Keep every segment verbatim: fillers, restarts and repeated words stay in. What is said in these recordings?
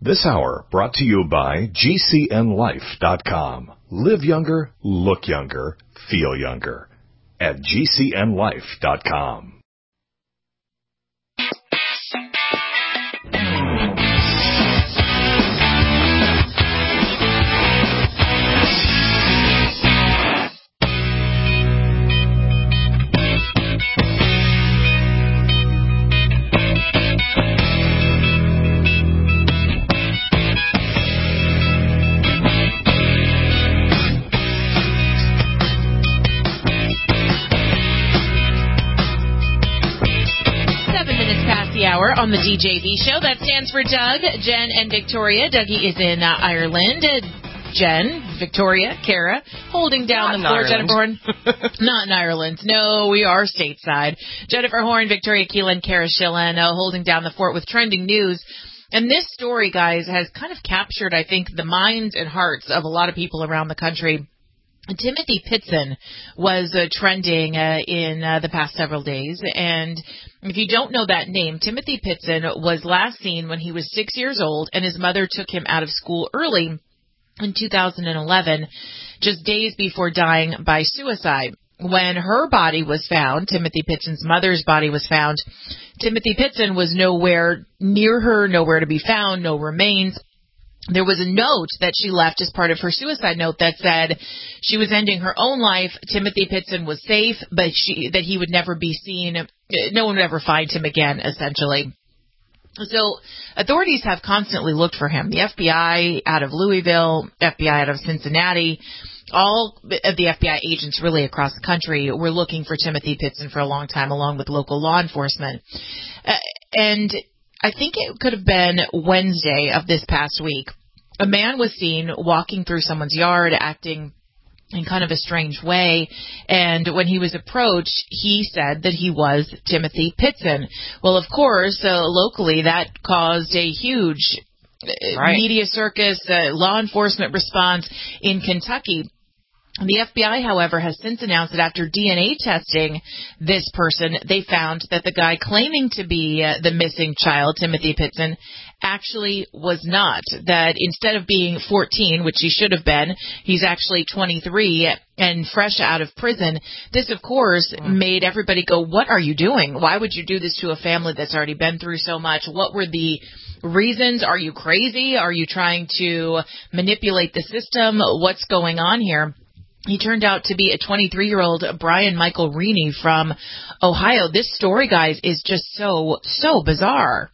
This hour brought to you by G C N life dot com. Live younger, look younger, feel younger at G C N life dot com. On the D J V show. That stands for Doug, Jen, and Victoria. Dougie is in uh, Ireland. Uh, Jen, Victoria, Kara, holding down Not the floor. Jennifer Horn. Not in Ireland. No, we are stateside. Jennifer Horn, Victoria Keelan, Kara Schillen, uh, holding down the fort with trending news. And this story, guys, has kind of captured, I think, the minds and hearts of a lot of people around the country. Timothy Pitson was uh, trending uh, in uh, the past several days, and if you don't know that name, Timothy Pitson was last seen when he was six years old, and his mother took him out of school early in two thousand eleven, just days before dying by suicide. When her body was found, Timothy Pitson's mother's body was found, Timothy Pitson was nowhere near her, nowhere to be found, no remains. There was a note that she left as part of her suicide note that said she was ending her own life. Timothy Pitson was safe, but she, that he would never be seen. No one would ever find him again, essentially. So authorities have constantly looked for him. The F B I out of Louisville, F B I out of Cincinnati, all of the F B I agents really across the country were looking for Timothy Pitson for a long time, along with local law enforcement. Uh, and I think it could have been Wednesday of this past week. A man was seen walking through someone's yard, acting in kind of a strange way, and when he was approached, he said that he was Timothy Pitson. Well, of course, uh, locally, that caused a huge right. media circus, uh, law enforcement response in Kentucky. The F B I, however, has since announced that after D N A testing this person, they found that the guy claiming to be uh, the missing child, Timothy Pitson, actually was not. That instead of being fourteen, which he should have been, he's actually twenty-three and fresh out of prison. This, of course, made everybody go, what are you doing? Why would you do this to a family that's already been through so much? What were the reasons? Are you crazy? Are you trying to manipulate the system? What's going on here? He turned out to be a twenty-three-year-old Brian Michael Reaney from Ohio. This story, guys, is just so, so bizarre.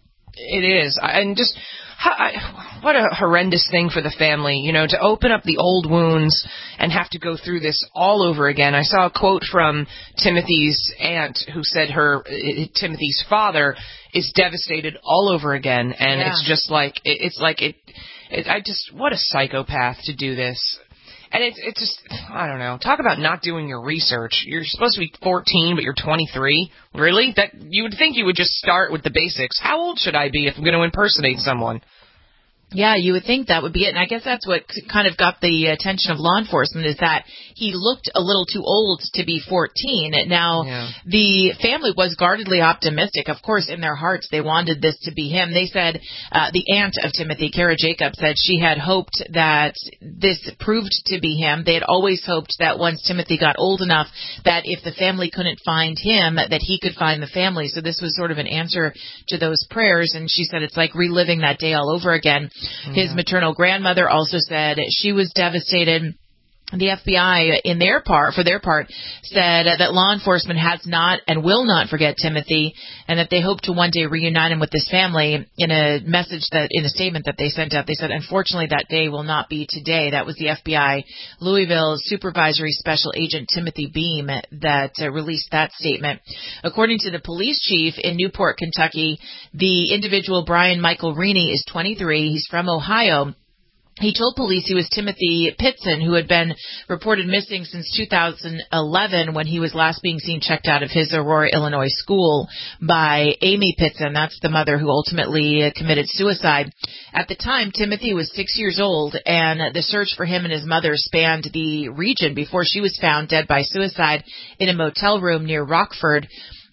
It is. And just how, I, what a horrendous thing for the family, you know, to open up the old wounds and have to go through this all over again. I saw a quote from Timothy's aunt who said her, uh, Timothy's father is devastated all over again. And yeah. it's just like, it, it's like it, it, I just, what a psychopath to do this. And it's it's just, I don't know, talk about not doing your research. You're supposed to be fourteen, but you're twenty-three. Really? That you would think you would just start with the basics. How old should I be if I'm going to impersonate someone? Yeah, you would think that would be it. And I guess that's what kind of got the attention of law enforcement, is that he looked a little too old to be fourteen. Now, yeah. the family was guardedly optimistic. Of course, in their hearts, they wanted this to be him. They said, uh, the aunt of Timothy, Kara Jacobs, said she had hoped that this proved to be him. They had always hoped that once Timothy got old enough, that if the family couldn't find him, that he could find the family. So this was sort of an answer to those prayers. And she said it's like reliving that day all over again. His maternal grandmother also said she was devastated. The F B I, in their part, for their part, said that law enforcement has not and will not forget Timothy, and that they hope to one day reunite him with his family. In a message that, in a statement that they sent out, they said, unfortunately, that day will not be today. That was the F B I Louisville Supervisory Special Agent Timothy Beam that uh, released that statement. According to the police chief in Newport, Kentucky, the individual Brian Michael Reaney is twenty-three. He's from Ohio. He told police he was Timothy Pitson, who had been reported missing since two thousand eleven when he was last being seen checked out of his Aurora, Illinois school by Amy Pitson. That's the mother who ultimately committed suicide. At the time, Timothy was six years old, and the search for him and his mother spanned the region before she was found dead by suicide in a motel room near Rockford.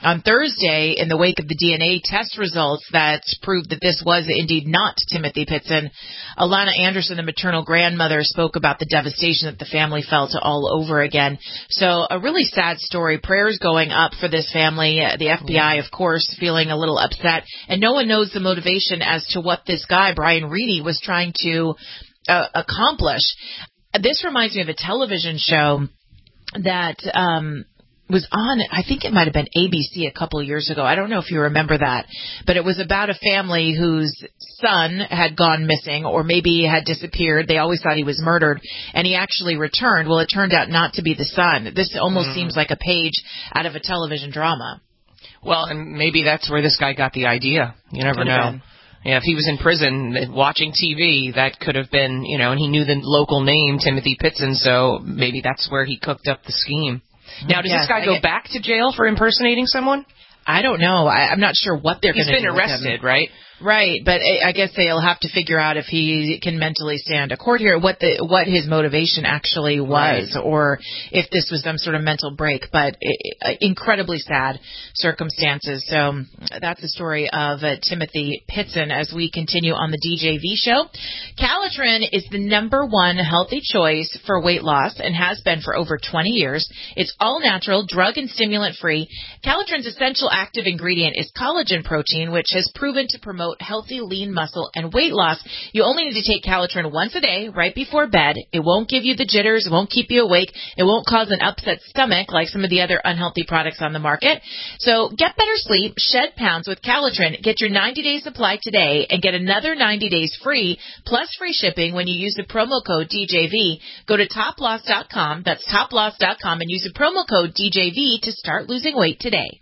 On Thursday, in the wake of the D N A test results that proved that this was indeed not Timothy Pitson, Alana Anderson, the maternal grandmother, spoke about the devastation that the family felt all over again. So a really sad story. Prayers going up for this family. The F B I, of course, feeling a little upset. And no one knows the motivation as to what this guy, Brian Reedy, was trying to uh, accomplish. This reminds me of a television show that um was on, I think it might have been A B C a couple of years ago. I don't know if you remember that, but it was about a family whose son had gone missing or maybe had disappeared. They always thought he was murdered, and he actually returned. Well, it turned out not to be the son. This almost mm. seems like a page out of a television drama. Well, and maybe that's where this guy got the idea. You never know. Been. Yeah, if he was in prison watching T V, that could have been, you know, and he knew the local name, Timothy Pitson, so maybe that's where he cooked up the scheme. Now, does yes, this guy go back to jail for impersonating someone? I don't know. I, I'm not sure what they're going to do. He's been arrested, right? Right, but I guess they'll have to figure out if he can mentally stand a court here, what the what his motivation actually was, right. or if this was some sort of mental break. But it, incredibly sad circumstances. So that's the story of uh, Timothy Pitson as we continue on the D J V show. Calitrin is the number one healthy choice for weight loss and has been for over twenty years. It's all natural, drug and stimulant free. Calitrin's essential active ingredient is collagen protein, which has proven to promote healthy, lean muscle and weight loss. You only need to take Calitrin once a day, right before bed. It won't give you the jitters. It won't keep you awake. It won't cause an upset stomach like some of the other unhealthy products on the market. So get better sleep, shed pounds with Calitrin. Get your ninety-day supply today and get another ninety days free, plus free shipping when you use the promo code D J V. Go to top loss dot com. That's top loss dot com and use the promo code D J V to start losing weight today.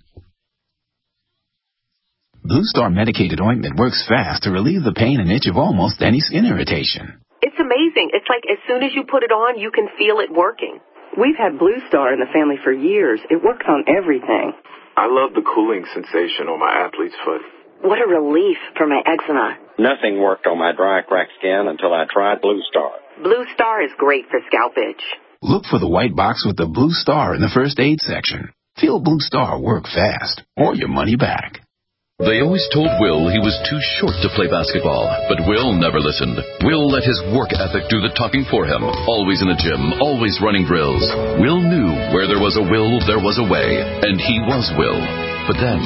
Blue Star medicated ointment works fast to relieve the pain and itch of almost any skin irritation. It's amazing. It's like as soon as you put it on, you can feel it working. We've had Blue Star in the family for years. It works on everything. I love the cooling sensation on my athlete's foot. What a relief for my eczema. Nothing worked on my dry, cracked skin until I tried Blue Star. Blue Star is great for scalp itch. Look for the white box with the Blue Star in the first aid section. Feel Blue Star work fast or your money back. They always told Will he was too short to play basketball, but Will never listened. Will let his work ethic do the talking for him. Always in the gym, always running drills. Will knew where there was a will, there was a way, and he was Will. But then,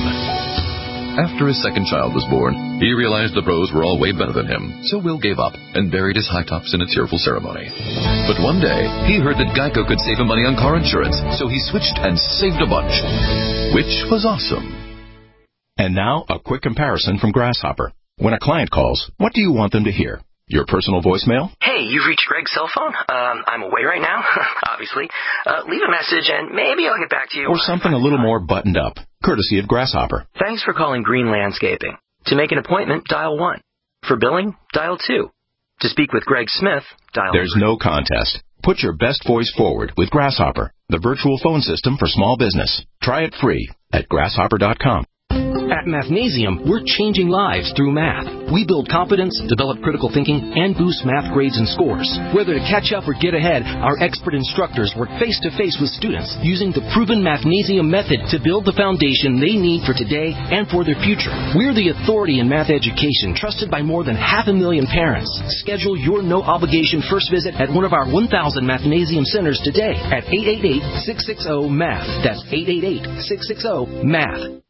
after his second child was born, he realized the pros were all way better than him, so Will gave up and buried his high tops in a tearful ceremony. But one day, he heard that Geico could save him money on car insurance, so he switched and saved a bunch, which was awesome. And now, a quick comparison from Grasshopper. When a client calls, what do you want them to hear? Your personal voicemail? Hey, you've reached Greg's cell phone. Um, I'm away right now, obviously. Uh, leave a message and maybe I'll get back to you. Or something a little more buttoned up, courtesy of Grasshopper. Thanks for calling Green Landscaping. To make an appointment, dial one. For billing, dial two. To speak with Greg Smith, dial There's three. no contest. Put your best voice forward with Grasshopper, the virtual phone system for small business. Try it free at grasshopper dot com. At Mathnasium, we're changing lives through math. We build confidence, develop critical thinking, and boost math grades and scores. Whether to catch up or get ahead, our expert instructors work face-to-face with students using the proven Mathnasium method to build the foundation they need for today and for their future. We're the authority in math education, trusted by more than half a million parents. Schedule your no-obligation first visit at one of our one thousand Mathnasium centers today at eight eight eight, six six zero, M A T H. That's eight eight eight, six six zero, M A T H.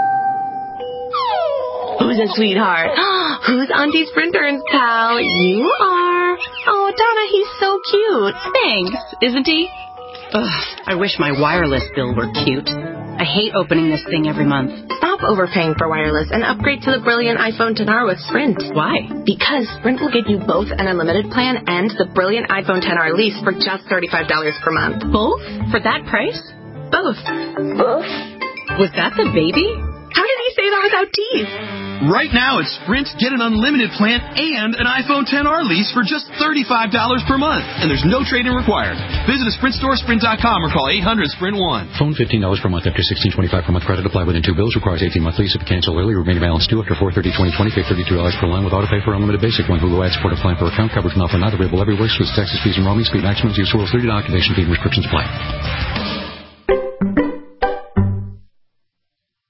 Who's a sweetheart? Who's Auntie Sprintern's pal? You are. Oh, Donna, he's so cute. Thanks, isn't he? Ugh, I wish my wireless bill were cute. I hate opening this thing every month. Stop overpaying for wireless and upgrade to the brilliant iPhone ten R with Sprint. Why? Because Sprint will give you both an unlimited plan and the brilliant iPhone ten R lease for just thirty-five dollars per month. Both? For that price? Both. Both? Was that the baby? How did he say that without teeth? Right now at Sprint, get an unlimited plan and an iPhone ten R lease for just thirty-five dollars per month. And there's no trade-in required. Visit a Sprint store, sprint dot com, or call eight hundred sprint one. Phone fifteen dollars per month after sixteen twenty-five per month. Credit apply within two bills. Requires eighteen month lease. If you cancel early, remaining balance due after four thirty twenty twenty. Pay thirty-two dollars per line with auto pay for unlimited basic one. Hulu ad support plan per account. Coverage not for not available everywhere. Swiss taxes, fees, and roaming. Speed maximums. Use rules. thirty dollars activation fee and restrictions apply.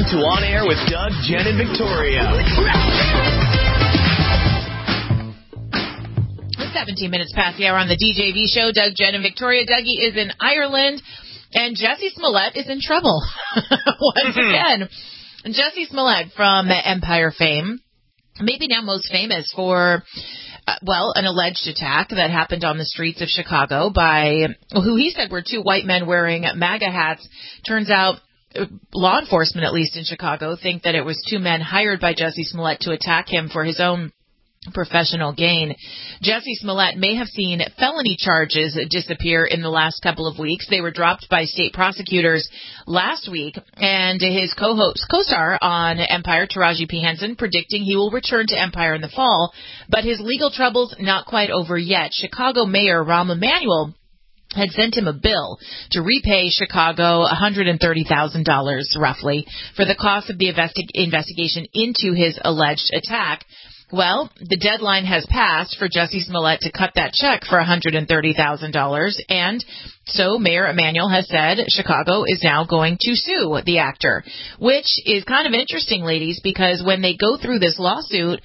to On Air with Doug, Jen, and Victoria. seventeen minutes past the hour on the D J V show. Doug, Jen, and Victoria. Dougie is in Ireland, and Jussie Smollett is in trouble once again. Jussie Smollett from Empire fame, maybe now most famous for, uh, well, an alleged attack that happened on the streets of Chicago by who he said were two white men wearing MAGA hats. Turns out law enforcement, at least in Chicago, think that it was two men hired by Jussie Smollett to attack him for his own professional gain. Jussie Smollett may have seen felony charges disappear in the last couple of weeks. They were dropped by state prosecutors last week, and his co-host, co-star on Empire, Taraji P. Henson, predicting he will return to Empire in the fall, but his legal troubles not quite over yet. Chicago Mayor Rahm Emanuel had sent him a bill to repay Chicago one hundred thirty thousand dollars roughly for the cost of the investi- investigation into his alleged attack. Well, the deadline has passed for Jussie Smollett to cut that check for one hundred thirty thousand dollars, and so Mayor Emanuel has said Chicago is now going to sue the actor, which is kind of interesting, ladies, because when they go through this lawsuit,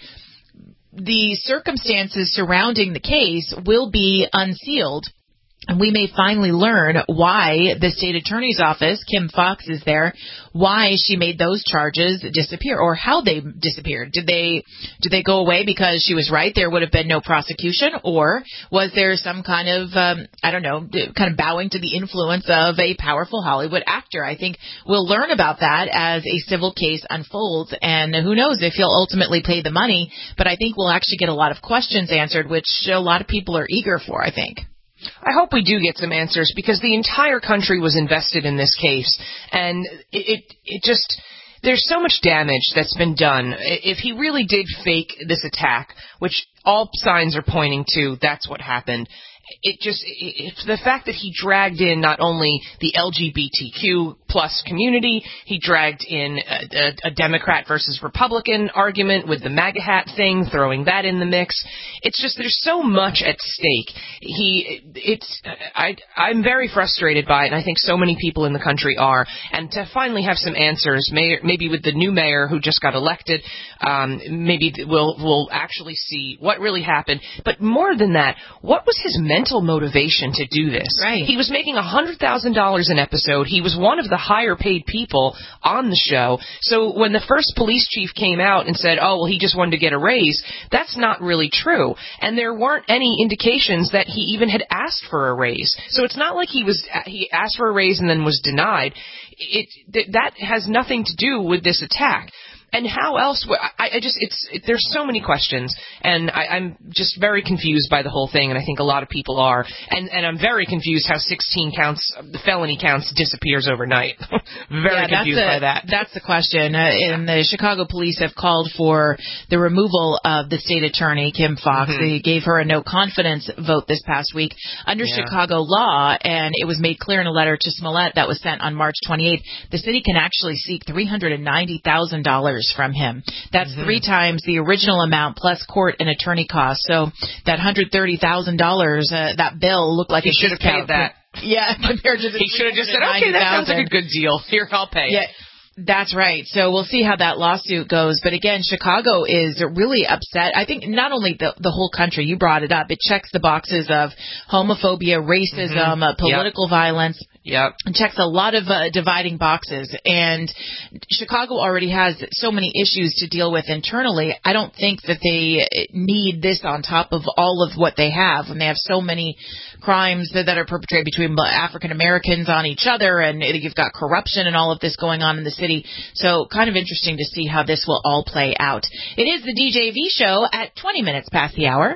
the circumstances surrounding the case will be unsealed. And we may finally learn why the state attorney's office, Kim Foxx is there, why she made those charges disappear, or how they disappeared. Did they did they go away because she was right, there would have been no prosecution, or was there some kind of, um, I don't know, kind of bowing to the influence of a powerful Hollywood actor? I think we'll learn about that as a civil case unfolds, and who knows if he'll ultimately pay the money, but I think we'll actually get a lot of questions answered, which a lot of people are eager for, I think. I hope we do get some answers, because the entire country was invested in this case, and it, it, it just, there's so much damage that's been done. If he really did fake this attack, which all signs are pointing to, that's what happened. It just, it, the fact that he dragged in not only the L G B T Q plus community, he dragged in a, a, a Democrat versus Republican argument with the MAGA hat thing, throwing that in the mix. It's just, there's so much at stake. He, it's, I, I'm very frustrated by it, and I think so many people in the country are. And to finally have some answers, may, maybe with the new mayor who just got elected, um, maybe we'll, we'll actually see what really happened. But more than that, what was his mental motivation to do this? Right. He was making one hundred thousand dollars an episode. He was one of the higher paid people on the show. So when the first police chief came out and said, oh, well, he just wanted to get a raise, that's not really true. And there weren't any indications that he even had asked for a raise. So it's not like he was he asked for a raise and then was denied. It, th- that has nothing to do with this attack. And how else? I, I just, it's, it, there's so many questions, and I, I'm just very confused by the whole thing, and I think a lot of people are. And, and I'm very confused how sixteen counts, the felony counts, disappears overnight. very yeah, confused that's a, by that. That's the question. Uh, and the Chicago police have called for the removal of the state attorney, Kim Foxx. Mm-hmm. They gave her a no confidence vote this past week under yeah. Chicago law, and it was made clear in a letter to Smollett that was sent on March twenty-eighth. The city can actually seek three hundred ninety thousand dollars from him. That's mm-hmm. three times the original amount plus court and attorney costs. So that one hundred thirty thousand dollars, uh, that bill looked like he a should have paid that. Yeah, compared to the he should have just said, okay, that sounds like a good deal. Here, I'll pay. Yeah. That's right. So we'll see how that lawsuit goes. But again, Chicago is really upset. I think not only the the whole country, you brought it up, it checks the boxes of homophobia, racism, mm-hmm. uh, political yep. violence. Yep. It checks a lot of uh, dividing boxes. And Chicago already has so many issues to deal with internally. I don't think that they need this on top of all of what they have. And they have so many crimes that, that are perpetrated between African Americans on each other, and you've got corruption and all of this going on in the city. So kind of interesting to see how this will all play out. It is the D J V show at twenty minutes past the hour.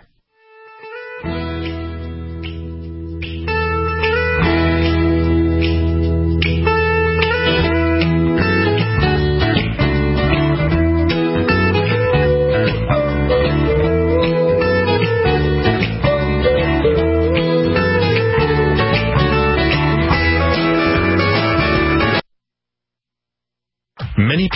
Many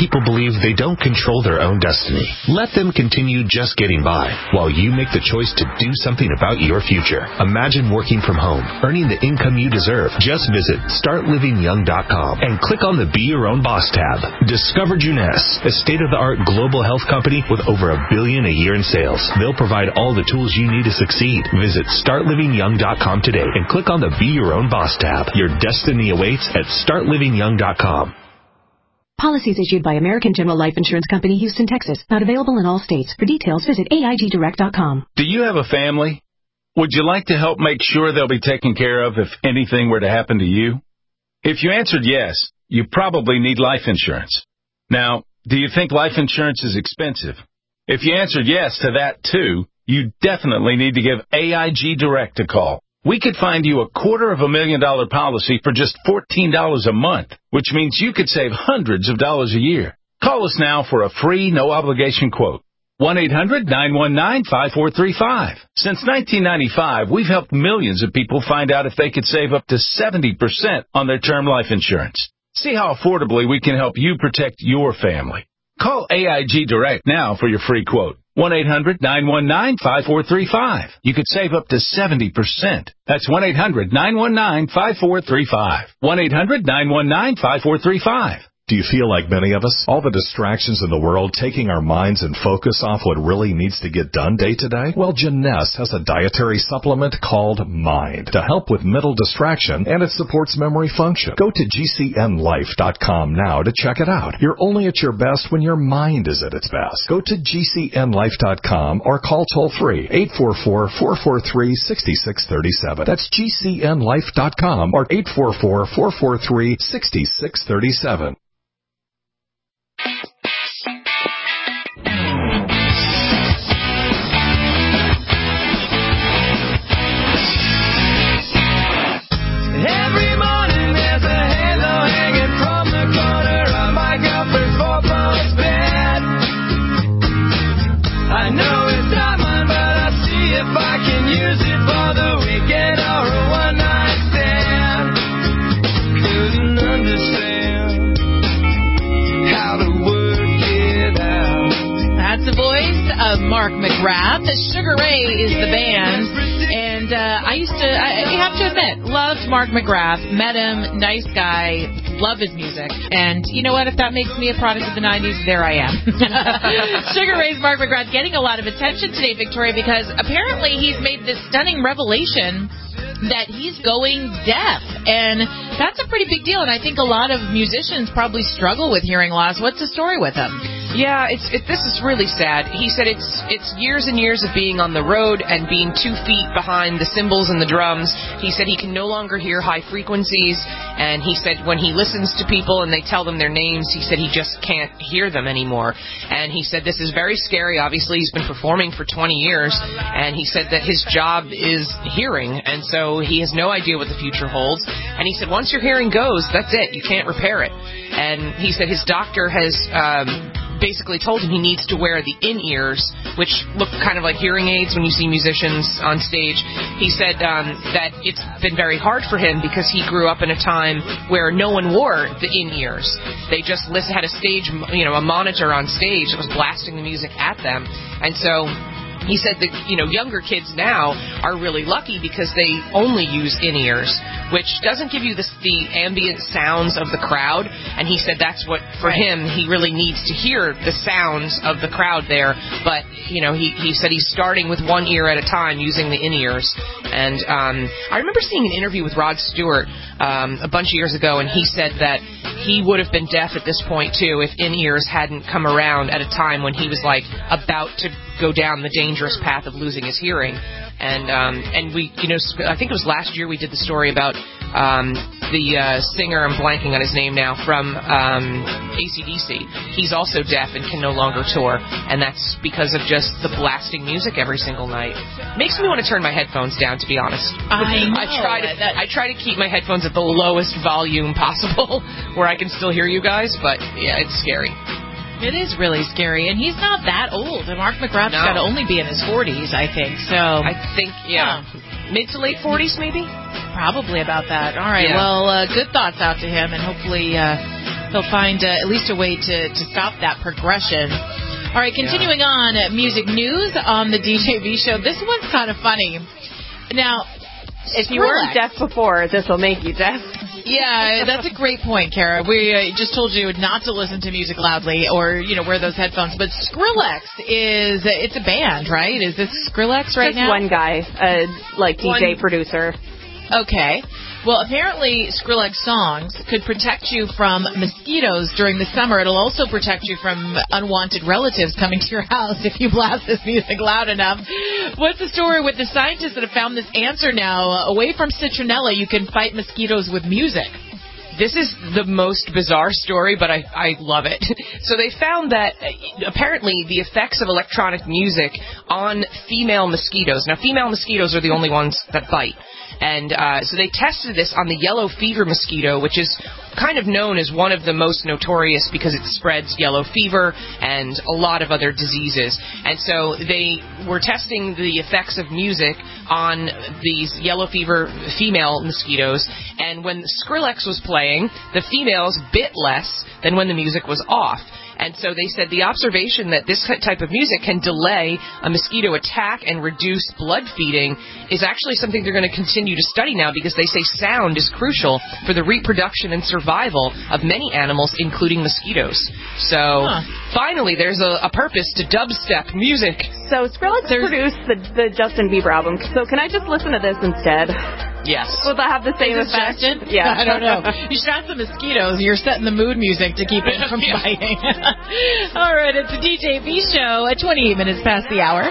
people believe they don't control their own destiny. Let them continue just getting by while you make the choice to do something about your future. Imagine working from home, earning the income you deserve. Just visit start living young dot com and click on the Be Your Own Boss tab. Discover Juness, a state-of-the-art global health company with over a billion a year in sales. They'll provide all the tools you need to succeed. Visit start living young dot com today and click on the Be Your Own Boss tab. Your destiny awaits at start living young dot com. Policies issued by American General Life Insurance Company, Houston, Texas. Not available in all states. For details, visit A I G direct dot com. Do you have a family? Would you like to help make sure they'll be taken care of if anything were to happen to you? If you answered yes, you probably need life insurance. Now, do you think life insurance is expensive? If you answered yes to that too, you definitely need to give A I G Direct a call. We could find you a quarter of a million dollar policy for just fourteen dollars a month, which means you could save hundreds of dollars a year. Call us now for a free, no-obligation quote. one eight hundred nine one nine five four three five. Since nineteen ninety-five, we've helped millions of people find out if they could save up to seventy percent on their term life insurance. See how affordably we can help you protect your family. Call A I G Direct now for your free quote. one eight hundred nine one nine five four three five. You could save up to seventy percent. That's one eight hundred nine one nine five four three five. one eight hundred nine one nine five four three five. Do you feel like many of us? All the distractions in the world taking our minds and focus off what really needs to get done day to day? Well, Janess has a dietary supplement called Mind to help with mental distraction, and it supports memory function. Go to G C N life dot com now to check it out. You're only at your best when your mind is at its best. Go to G C N life dot com or call toll-free eight four four, four four three, six six three seven. That's G C N life dot com or eight four four, four four three, six six three seven. Every morning there's a halo hanging from the corner of my girlfriend's four-post bed. I know it's not mine, but I'll see if I can use it for the weekend or a one-night stand. Couldn't understand how to work it out. That's the voice of Mark McGrath. Sugar Ray is the band. And uh, I used to, I, I have to admit, loved Mark McGrath. Met him, nice guy, love his music. And you know what? If that makes me a product of the nineties, there I am. Sugar Ray's Mark McGrath getting a lot of attention today, Victoria, because apparently he's made this stunning revelation that he's going deaf. And that's a pretty big deal. And I think a lot of musicians probably struggle with hearing loss. What's the story with him? Yeah, it's it, this is really sad. He said it's it's years and years of being on the road and being two feet behind the cymbals and the drums. He said he can no longer hear high frequencies, and he said when he listens to people and they tell them their names, he said he just can't hear them anymore. And he said this is very scary. Obviously, he's been performing for twenty years, and he said that his job is hearing, and so he has no idea what the future holds. And he said once your hearing goes, that's it. You can't repair it. And he said his doctor has um, basically told him he needs to wear the in-ears, which look kind of like hearing aids when you see musicians on stage. He said um, that it's been very hard for him because he grew up in a time where no one wore the in-ears. They just listen, had a stage, you know, a monitor on stage that was blasting the music at them. And so he said that, you know, younger kids now are really lucky because they only use in-ears, which doesn't give you the, the ambient sounds of the crowd. And he said that's what, for him, he really needs to hear the sounds of the crowd there. But, you know, he, he said he's starting with one ear at a time using the in-ears. And um, I remember seeing an interview with Rod Stewart um, a bunch of years ago, and he said that he would have been deaf at this point, too, if in-ears hadn't come around at a time when he was, like, about to go down the dangerous path of losing his hearing. And um, and we, you know, I think it was last year we did the story about um, the uh, singer, I'm blanking on his name now, from um, A C D C. He's also deaf and can no longer tour, and that's because of just the blasting music every single night. Makes me want to turn my headphones down, to be honest. I know. I try to, that... I try to keep my headphones at the lowest volume possible where I can still hear you guys, but yeah, it's scary. It is really scary, and he's not that old. And Mark McGrath's No. got to only be in his forties, I think. So I think, yeah, yeah. mid to late forties, maybe? Probably about that. All right, Yeah. well, uh, good thoughts out to him, and hopefully uh, they'll find uh, at least a way to, to stop that progression. All right, continuing yeah. on, uh, music news on the D J V show. This one's kind of funny. Now, if you weren't deaf before, this will make you deaf. Yeah, that's a great point, Kara. We uh, just told you not to listen to music loudly or, you know, wear those headphones. But Skrillex is, it's a band, right? Is this Skrillex right just now? Just one guy, uh, like D J, one producer. Okay. Well, apparently Skrillex songs could protect you from mosquitoes during the summer. It'll also protect you from unwanted relatives coming to your house if you blast this music loud enough. What's the story with the scientists that have found this answer now? Away from citronella, you can fight mosquitoes with music. This is the most bizarre story, but I, I love it. So they found that uh, apparently the effects of electronic music on female mosquitoes. Now, female mosquitoes are the only ones that bite. And uh, so they tested this on the yellow fever mosquito, which is kind of known as one of the most notorious because it spreads yellow fever and a lot of other diseases. And so they were testing the effects of music on these yellow fever female mosquitoes. And when Skrillex was playing, the females bit less than when the music was off. And so they said the observation that this type of music can delay a mosquito attack and reduce blood feeding is actually something they're going to continue to study now because they say sound is crucial for the reproduction and survival of many animals, including mosquitoes. So huh. finally, there's a, a purpose to dubstep music. So Skrillex there's... produced the, the Justin Bieber album. So can I just listen to this instead? Yes. Will that have the same effect? Yeah. I don't know. You shot some mosquitoes. You're setting the mood music to keep it from biting. All right, it's a D J V show at twenty-eight minutes past the hour.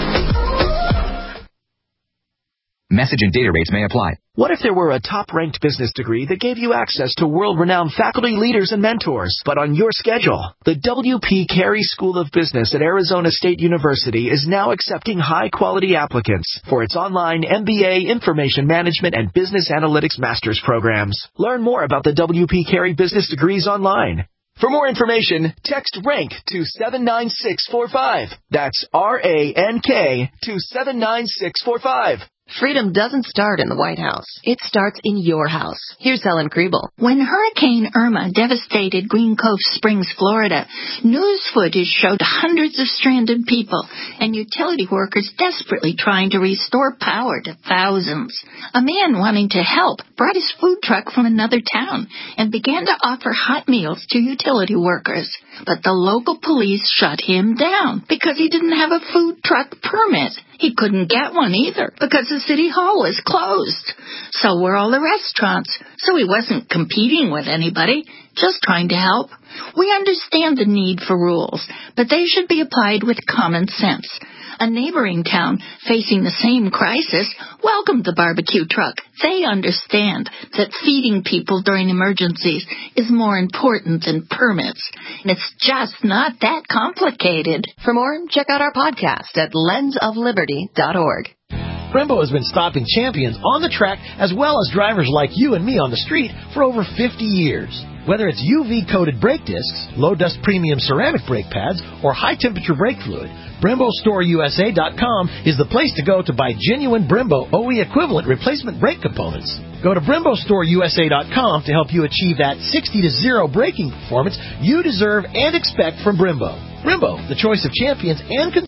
Message and data rates may apply. What if there were a top-ranked business degree that gave you access to world-renowned faculty, leaders, and mentors, but on your schedule? The W P Carey School of Business at Arizona State University is now accepting high-quality applicants for its online M B A, Information Management, and Business Analytics Master's programs. Learn more about the W P Carey business degrees online. For more information, text RANK to seven nine six four five. That's R A N K to seven nine six four five. Freedom doesn't start in the White House. It starts in your house. Here's Helen Kriebel. When Hurricane Irma devastated Green Cove Springs, Florida, news footage showed hundreds of stranded people and utility workers desperately trying to restore power to thousands. A man wanting to help brought his food truck from another town and began to offer hot meals to utility workers. But the local police shut him down because he didn't have a food truck permit. He couldn't get one either because the city hall was closed. So were all the restaurants. So he wasn't competing with anybody, just trying to help. We understand the need for rules, but they should be applied with common sense. A neighboring town facing the same crisis welcomed the barbecue truck. They understand that feeding people during emergencies is more important than permits. And it's just not that complicated. For more, check out our podcast at lens of liberty dot org. Brembo has been stopping champions on the track as well as drivers like you and me on the street for over fifty years. Whether it's U V-coated brake discs, low-dust premium ceramic brake pads, or high-temperature brake fluid, Brembo Store U S A dot com is the place to go to buy genuine Brembo O E equivalent replacement brake components. Go to Brembo Store U S A dot com to help you achieve that sixty to zero braking performance you deserve and expect from Brembo. Brembo, the choice of champions and... Con-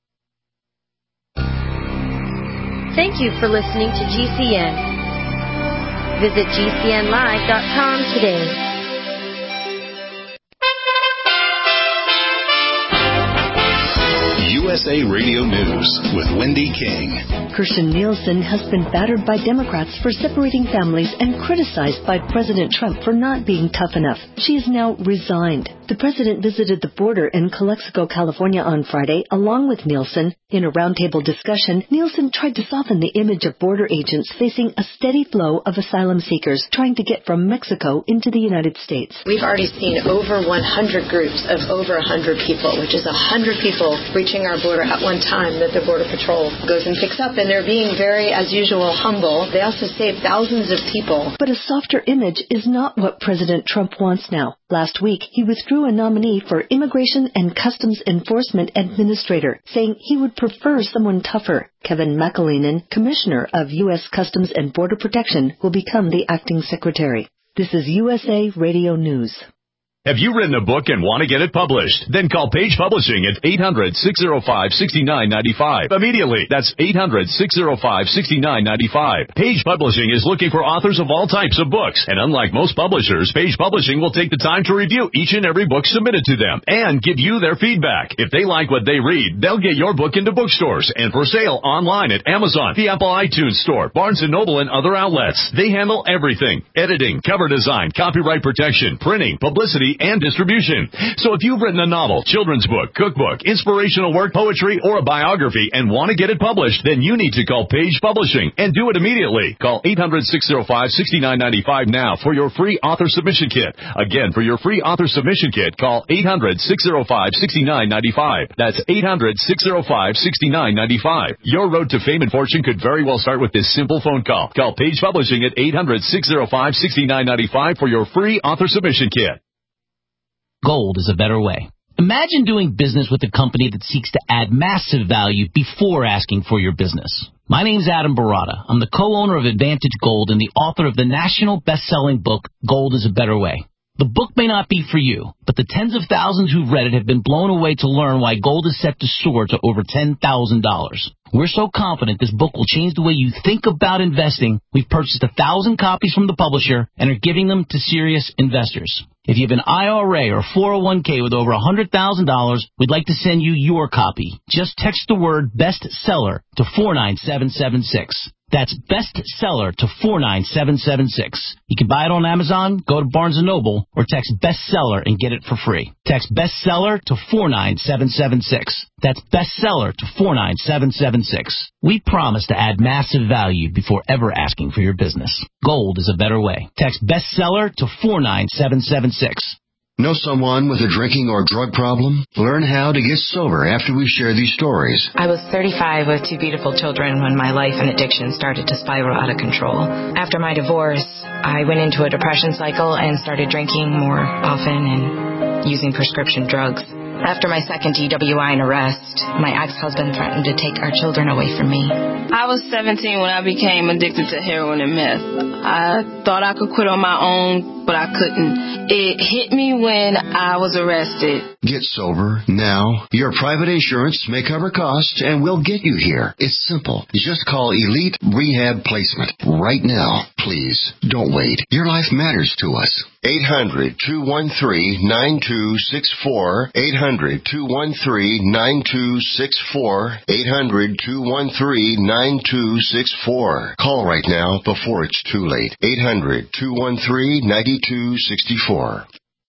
Thank you for listening to G C N. Visit G C N live dot com today. U S A Radio News with Wendy King. Kirstjen Nielsen has been battered by Democrats for separating families and criticized by President Trump for not being tough enough. She is now resigned. The president visited the border in Calexico, California on Friday, along with Nielsen. In a roundtable discussion, Nielsen tried to soften the image of border agents facing a steady flow of asylum seekers trying to get from Mexico into the United States. We've already seen over one hundred groups of over one hundred people, which is one hundred people reaching our border at one time that the Border Patrol goes and picks up, and they're being very, as usual, humble. They also save thousands of people. But a softer image is not what President Trump wants now. Last week, he withdrew a nominee for Immigration and Customs Enforcement Administrator, saying he would prefer someone tougher. Kevin McAleenan, Commissioner of U S Customs and Border Protection, will become the acting secretary. This is U S A Radio News. Have you written a book and want to get it published? Then call Page Publishing at eight hundred, six oh five, six nine nine five. Immediately. That's eight hundred, six oh five, six nine nine five. Page Publishing is looking for authors of all types of books. And unlike most publishers, Page Publishing will take the time to review each and every book submitted to them and give you their feedback. If they like what they read, they'll get your book into bookstores and for sale online at Amazon, the Apple iTunes Store, Barnes and Noble, and other outlets. They handle everything: editing, cover design, copyright protection, printing, publicity, and distribution. So if you've written a novel, children's book, cookbook, inspirational work, poetry, or a biography and want to get it published, then you need to call Page Publishing and do it immediately. Call eight hundred, six oh five, six nine nine five now for your free author submission kit. Again, for your free author submission kit, call eight hundred, six oh five, six nine nine five. That's eight hundred, six oh five, six nine nine five. Your road to fame and fortune could very well start with this simple phone call. Call Page Publishing at eight hundred, six oh five, six nine nine five for your free author submission kit. Gold is a better way. Imagine doing business with a company that seeks to add massive value before asking for your business. My name's Adam Barata. I'm the co-owner of Advantage Gold and the author of the national best-selling book, Gold is a Better Way. The book may not be for you, but the tens of thousands who've read it have been blown away to learn why gold is set to soar to over ten thousand dollars. We're so confident this book will change the way you think about investing, we've purchased a thousand copies from the publisher and are giving them to serious investors. If you have an I R A or four oh one k with over one hundred thousand dollars, we'd like to send you your copy. Just text the word bestseller to four nine seven seven six. That's bestseller to four nine seven seven six. You can buy it on Amazon, go to Barnes and Noble, or text bestseller and get it for free. Text bestseller to four nine seven seven six. That's bestseller to four nine seven seven six. We promise to add massive value before ever asking for your business. Gold is a better way. Text bestseller to four nine seven seven six. Know someone with a drinking or drug problem? Learn how to get sober after we share these stories. I was thirty-five with two beautiful children when my life and addiction started to spiral out of control. After my divorce, I went into a depression cycle and started drinking more often and using prescription drugs. After my second D W I and arrest, my ex-husband threatened to take our children away from me. I was seventeen when I became addicted to heroin and meth. I thought I could quit on my own, but I couldn't. It hit me when I was arrested. Get sober now. Your private insurance may cover costs and we'll get you here. It's simple. Just call Elite Rehab Placement right now. Please, don't wait. Your life matters to us. eight hundred, two one three, nine two six four. eight hundred, two one three, nine two six four. eight hundred, two one three, nine two six four. Call right now before it's too late. eight hundred, two one three, nine two six four.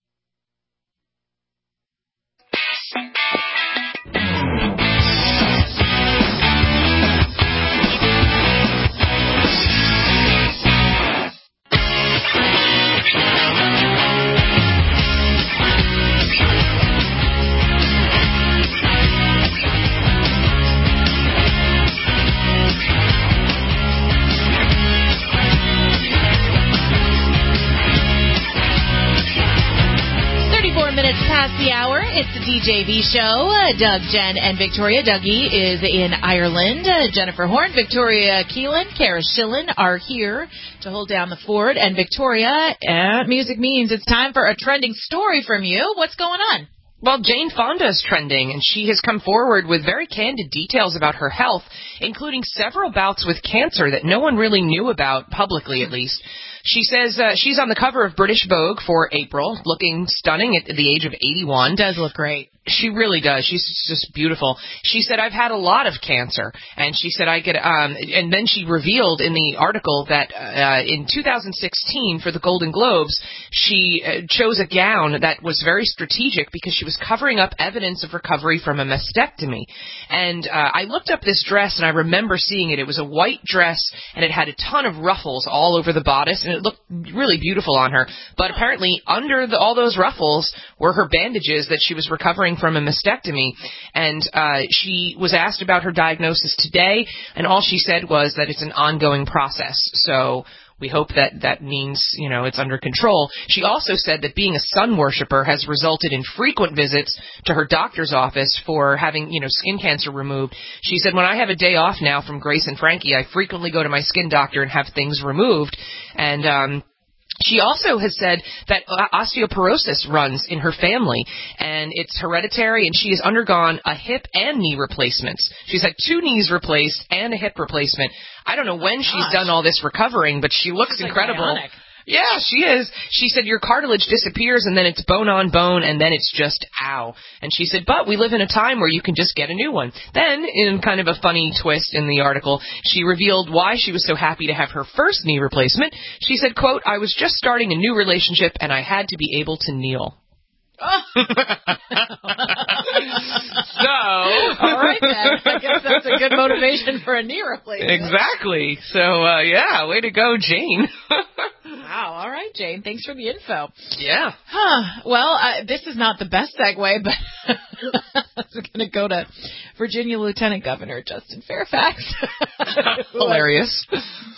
Minutes past the hour. It's the D J V show. Uh, Doug, Jen, and Victoria. Dougie is in Ireland. Uh, Jennifer Horn, Victoria Keelan, Kara Schillen are here to hold down the fort. And Victoria, uh, music means it's time for a trending story from you. What's going on? Well, Jane Fonda is trending, and she has come forward with very candid details about her health, including several bouts with cancer that no one really knew about, publicly at least. She says uh, she's on the cover of British Vogue for April, looking stunning at the age of eighty-one. Does look great. She really does. She's just beautiful. She said, I've had a lot of cancer. And she said, I get, um, and then she revealed in the article that, uh, in two thousand sixteen for the Golden Globes, she uh, chose a gown that was very strategic because she was covering up evidence of recovery from a mastectomy. And, uh, I looked up this dress and I remember seeing it. It was a white dress and it had a ton of ruffles all over the bodice and it looked really beautiful on her. But apparently under the, all those ruffles were her bandages that she was recovering from a mastectomy, and uh, she was asked about her diagnosis today, and all she said was that it's an ongoing process. So we hope that that means, you know, it's under control. She also said that being a sun worshiper has resulted in frequent visits to her doctor's office for having, you know, skin cancer removed. She said, when I have a day off now from Grace and Frankie, I frequently go to my skin doctor and have things removed, and um She also has said that osteoporosis runs in her family, and it's hereditary, and she has undergone a hip and knee replacements. She's had two knees replaced and a hip replacement. I don't know when Gosh. she's done all this recovering, but she looks She's incredible. Like Yeah, she is. She said your cartilage disappears and then it's bone on bone and then it's just ow. And she said, but we live in a time where you can just get a new one. Then, in kind of a funny twist in the article, she revealed why she was so happy to have her first knee replacement. She said, quote, I was just starting a new relationship and I had to be able to kneel. Oh. So, all right then. I guess that's a good motivation for a knee replacement. Exactly. So, uh, yeah, way to go, Jane. Wow. All right, Jane. Thanks for the info. Yeah. Huh. Well, uh, this is not the best segue, but we're going to go to Virginia Lieutenant Governor Justin Fairfax. Hilarious.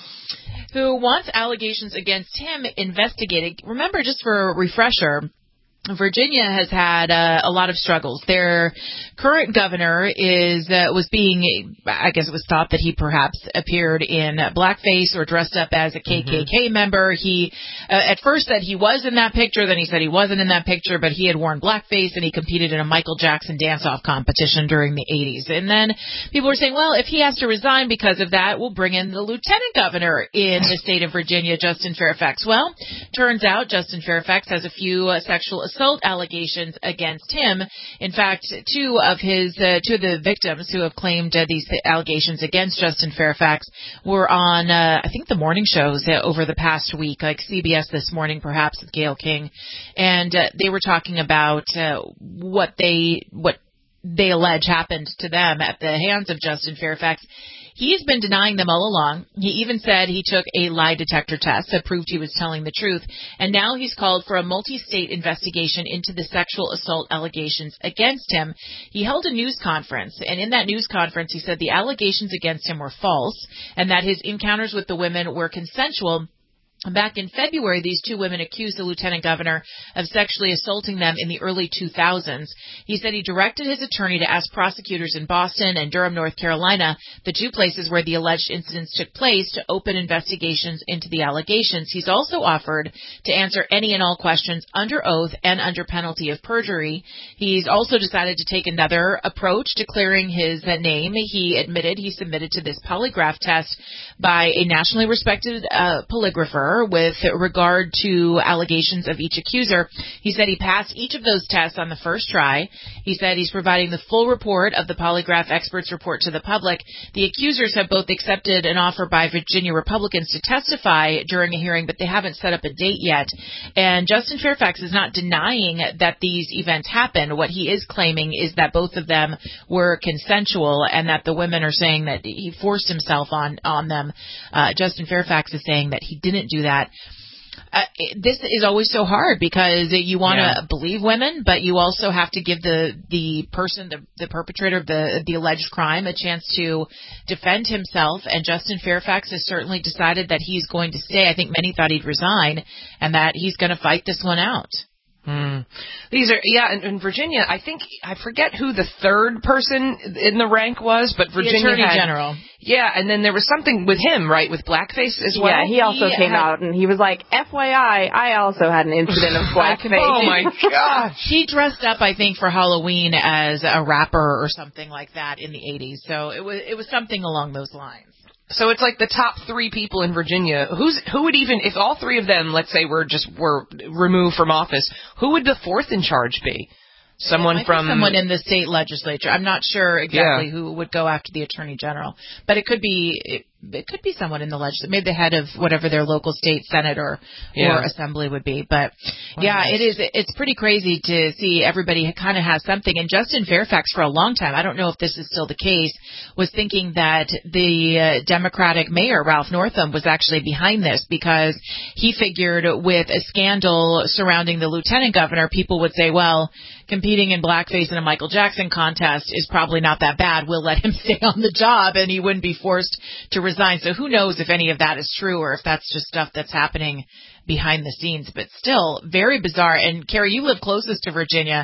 Who wants allegations against him investigated. Remember, just for a refresher, Virginia has had uh, a lot of struggles. Their current governor is uh, was being, I guess it was thought that he perhaps appeared in blackface or dressed up as a K K K mm-hmm. member. He uh, at first said he was in that picture, then he said he wasn't in that picture, but he had worn blackface and he competed in a Michael Jackson dance-off competition during the eighties. And then people were saying, well, if he has to resign because of that, we'll bring in the lieutenant governor in the state of Virginia, Justin Fairfax. Well, turns out Justin Fairfax has a few uh, sexual assault allegations against him. In fact, two of his uh, two of the victims who have claimed uh, these allegations against Justin Fairfax were on, uh, I think, the morning shows uh, over the past week, like C B S This Morning, perhaps, with Gayle King, and uh, they were talking about uh, what they what they allege happened to them at the hands of Justin Fairfax. He's been denying them all along. He even said he took a lie detector test that proved he was telling the truth. And now he's called for a multi-state investigation into the sexual assault allegations against him. He held a news conference, and in that news conference he said the allegations against him were false and that his encounters with the women were consensual. Back in February, these two women accused the lieutenant governor of sexually assaulting them in the early two thousands. He said he directed his attorney to ask prosecutors in Boston and Durham, North Carolina, the two places where the alleged incidents took place, to open investigations into the allegations. He's also offered to answer any and all questions under oath and under penalty of perjury. He's also decided to take another approach to clearing his name. He admitted he submitted to this polygraph test by a nationally respected uh, polygrapher with regard to allegations of each accuser. He said he passed each of those tests on the first try. He said he's providing the full report of the polygraph expert's report to the public. The accusers have both accepted an offer by Virginia Republicans to testify during a hearing, but they haven't set up a date yet. And Justin Fairfax is not denying that these events happened. What he is claiming is that both of them were consensual and that the women are saying that he forced himself on, on them. Uh, Justin Fairfax is saying that he didn't do that. Uh, this is always so hard because you want to yeah. believe women, but you also have to give the the person, the, the perpetrator of the the alleged crime, a chance to defend himself. And Justin Fairfax has certainly decided that he's going to stay. I think many thought he'd resign, and that he's going to fight this one out. Hmm. These are, yeah, in, in Virginia, I think, I forget who the third person in the rank was, but Virginia the Attorney had, General. Yeah, and then there was something with him, right, with blackface as well? Yeah, he also he came had, out and he was like, F Y I, I also had an incident of blackface. Oh my gosh. He dressed up, I think, for Halloween as a rapper or something like that in the eighties, so it was, it was something along those lines. So it's like the top three people in Virginia. Who's who would even, if all three of them, let's say, were just were removed from office, who would the fourth in charge be? Someone from someone in the state legislature. I'm not sure exactly yeah. who would go after the Attorney General, but it could be it, it could be someone in the legislature, maybe the head of whatever their local state senate or yeah. or assembly would be. But well, yeah, nice. it is. It's pretty crazy to see everybody kind of has something. And Justin Fairfax, for a long time, I don't know if this is still the case, was thinking that the uh, Democratic mayor Ralph Northam was actually behind this because he figured with a scandal surrounding the lieutenant governor, people would say, well, competing in blackface in a Michael Jackson contest is probably not that bad. We'll let him stay on the job and he wouldn't be forced to resign. So who knows if any of that is true or if that's just stuff that's happening behind the scenes. But still, very bizarre. And Carrie, you live closest to Virginia.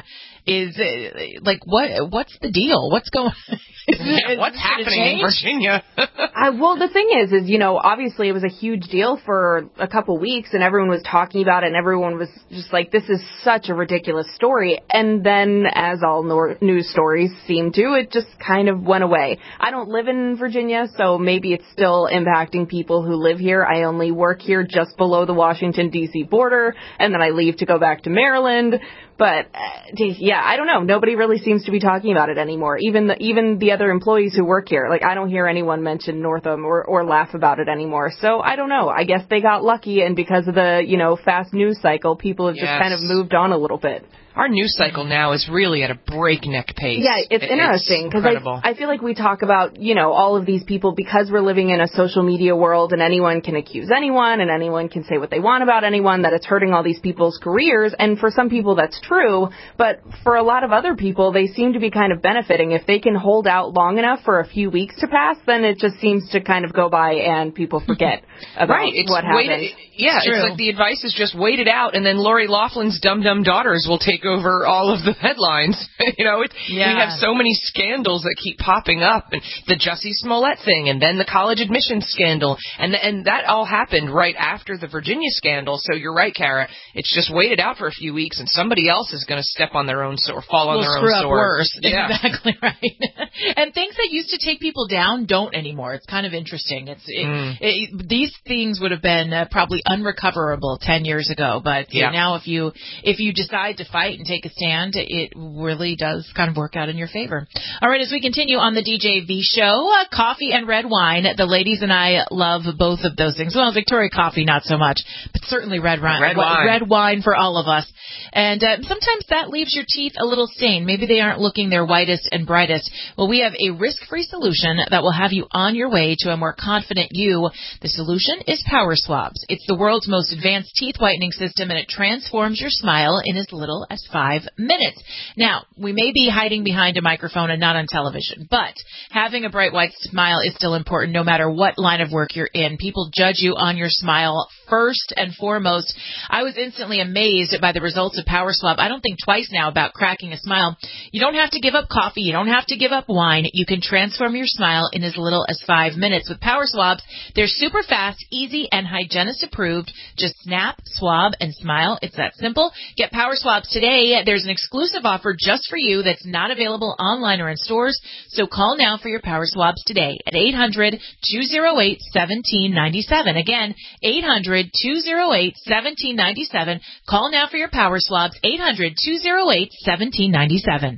is uh, like, what? What's the deal? What's going? Yeah, what's happening in Virginia? I, well, the thing is, is, you know, obviously it was a huge deal for a couple weeks and everyone was talking about it and everyone was just like, this is such a ridiculous story. And then, as all nor- news stories seem to, it just kind of went away. I don't live in Virginia, so maybe it's still impacting people who live here. I only work here just below the Washington, D C border, and then I leave to go back to Maryland. But, uh, yeah, I don't know. Nobody really seems to be talking about it anymore. Even the, even the other employees who work here. Like, I don't hear anyone mention Northam or, or laugh about it anymore. So, I don't know. I guess they got lucky, and because of the, you know, fast news cycle, people have Yes. just kind of moved on a little bit. Our news cycle now is really at a breakneck pace. Yeah, it's It- interesting because incredible. I, I feel like we talk about, you know, all of these people because we're living in a social media world and anyone can accuse anyone and anyone can say what they want about anyone, that it's hurting all these people's careers. And for some people that's true, but for a lot of other people, they seem to be kind of benefiting. If they can hold out long enough for a few weeks to pass, then it just seems to kind of go by and people forget about right, it's what wait, happened. Yeah, It's it's, true. like the advice is just wait it out, and then Lori Loughlin's Dum Dum Daughters will take over all of the headlines. you know, it, Yeah. we have so many scandals that keep popping up, and the Jussie Smollett thing, and then the college admissions scandal, and and that all happened right after the Virginia scandal. So you're right, Kara. It's just wait it out for a few weeks, and somebody else is going to step on their own sword, fall on Will their screw own up sword. worse. Yeah. Exactly right. And things that used to take people down don't anymore. It's kind of interesting. It's it, Mm. it, these things would have been uh, probably unrecoverable ten years ago, but uh, Yeah. now if you if you decide to fight and take a stand, it really does kind of work out in your favor. All right, as we continue on the D J V show, uh, coffee and red wine. The ladies and I love both of those things. Well, Victoria coffee not so much, but certainly red wine. Red wine. Red wine for all of us. And uh, sometimes that leaves your teeth a little stained. Maybe they aren't looking their whitest and brightest. Well, we have a risk-free solution that will have you on your way to a more confident you. The solution is Power Swabs. It's the world's most advanced teeth whitening system, and it transforms your smile in as little as five minutes. Now, we may be hiding behind a microphone and not on television, but having a bright white smile is still important no matter what line of work you're in. People judge you on your smile first and foremost. I was instantly amazed by the results of Power Swab. I don't think twice now about cracking a smile. You don't have to give up coffee. You don't have to give up wine. You can transform your smile in as little as five minutes. With Power Swabs, they're super fast, easy, and hygienist approved. Just snap, swab, and smile. It's that simple. Get Power Swabs today. There's an exclusive offer just for you that's not available online or in stores. So call now for your Power Swabs today at eight hundred, two oh eight, one seven nine seven. Again, eight hundred, two oh eight, one seven nine seven. Call now for your Power Swabs, eight hundred, two oh eight, one seven nine seven.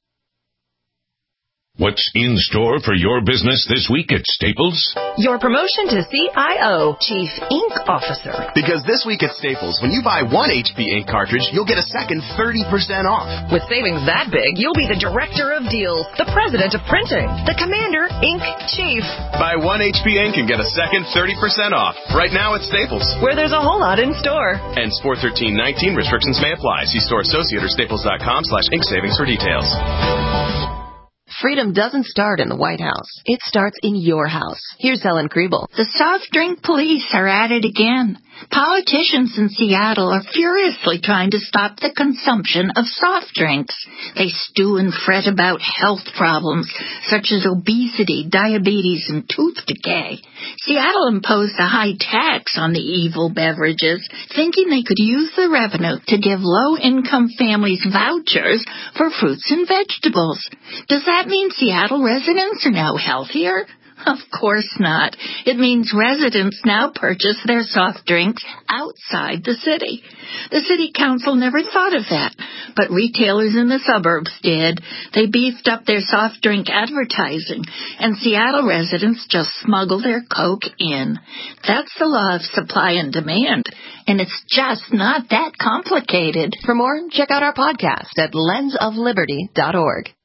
What's in store for your business this week at Staples? Your promotion to C I O, Chief Ink Officer. Because this week at Staples, when you buy one H P ink cartridge, you'll get a second thirty percent off. With savings that big, you'll be the Director of Deals, the President of Printing, the Commander Ink Chief. Buy one H P ink and get a second thirty percent off. Right now at Staples. Where there's a whole lot in store. Ends four thirteen nineteen. Restrictions may apply. See store associate or staples.com slash ink savings for details. Freedom doesn't start in the White House. It starts in your house. Here's Ellen Kriebel. The soft drink police are at it again. Politicians in Seattle are furiously trying to stop the consumption of soft drinks. They stew and fret about health problems such as obesity, diabetes, and tooth decay. Seattle imposed a high tax on the evil beverages, thinking they could use the revenue to give low-income families vouchers for fruits and vegetables. Does that mean Seattle residents are now healthier? Of course not. It means residents now purchase their soft drinks outside the city. The city council never thought of that, but retailers in the suburbs did. They beefed up their soft drink advertising, and Seattle residents just smuggle their Coke in. That's the law of supply and demand, and it's just not that complicated. For more, check out our podcast at lens of liberty dot org.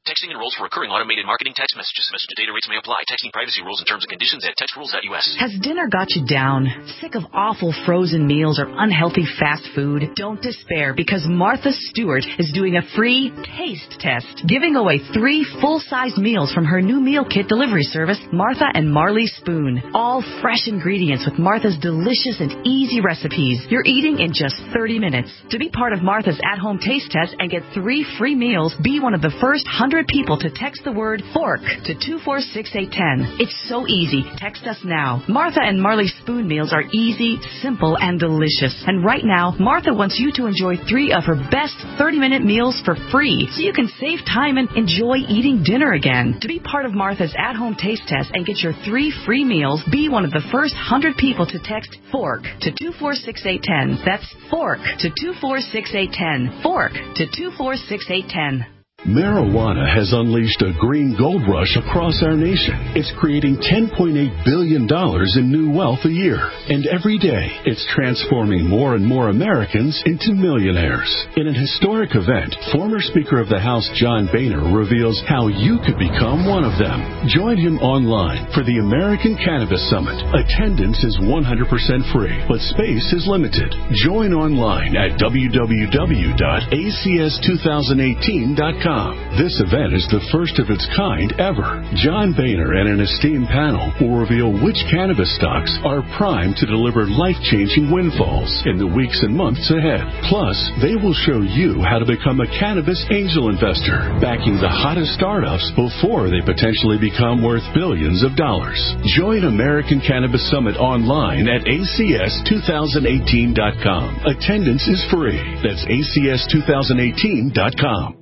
Texting enrolls for recurring automated marketing text messages. Message and data rates may apply. Texting privacy rules and terms and conditions at text rules dot U S. Has dinner got you down? Sick of awful frozen meals or unhealthy fast food? Don't despair, because Martha Stewart is doing a free taste test, giving away three full-size meals from her new meal kit delivery service, Martha and Marley Spoon. All fresh ingredients with Martha's delicious and easy recipes. You're eating in just thirty minutes. To be part of Martha's at-home taste test and get three free meals, be one of the first one hundred people to text the word FORK to two four six eight one zero. It's so easy. Text us now. Martha and Marley Spoon meals are easy, simple, and delicious. And right now, Martha wants you to enjoy three of her best thirty-minute meals for free, so you can save time and enjoy eating dinner again. To be part of Martha's at-home taste test and get your three free meals, be one of the first one hundred people to text FORK to two four six eight one zero. That's FORK to two four six eight one zero. FORK to two four six eight one zero. Marijuana has unleashed a green gold rush across our nation. It's creating ten point eight billion dollars in new wealth a year. And every day, it's transforming more and more Americans into millionaires. In an historic event, former Speaker of the House John Boehner reveals how you could become one of them. Join him online for the American Cannabis Summit. Attendance is one hundred percent free, but space is limited. Join online at w w w dot a c s two thousand eighteen dot com. This event is the first of its kind ever. John Boehner and an esteemed panel will reveal which cannabis stocks are primed to deliver life-changing windfalls in the weeks and months ahead. Plus, they will show you how to become a cannabis angel investor, backing the hottest startups before they potentially become worth billions of dollars. Join American Cannabis Summit online at a c s two thousand eighteen dot com. Attendance is free. That's a c s two thousand eighteen dot com.